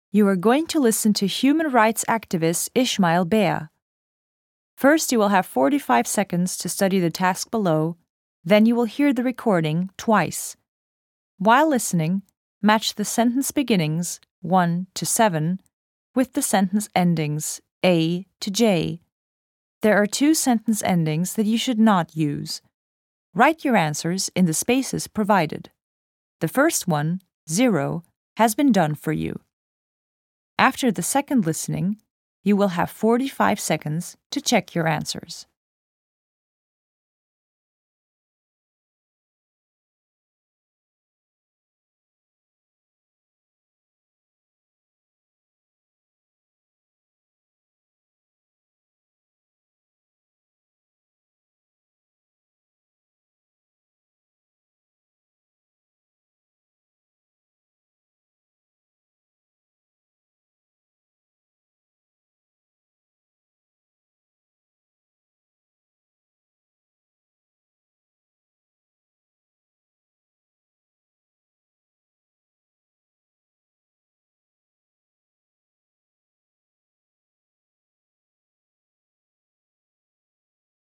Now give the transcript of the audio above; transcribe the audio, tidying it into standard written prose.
You are going to listen to human rights activist Ismail Bea. First, you will have 45 seconds to study the task below, then you will hear the recording twice. While listening, match the sentence beginnings 1 to 7 with the sentence endings A to J. There are 2 sentence endings that you should not use. Write your answers in the spaces provided. The first one, 0, has been done for you. After the second listening, you will have 45 seconds to check your answers.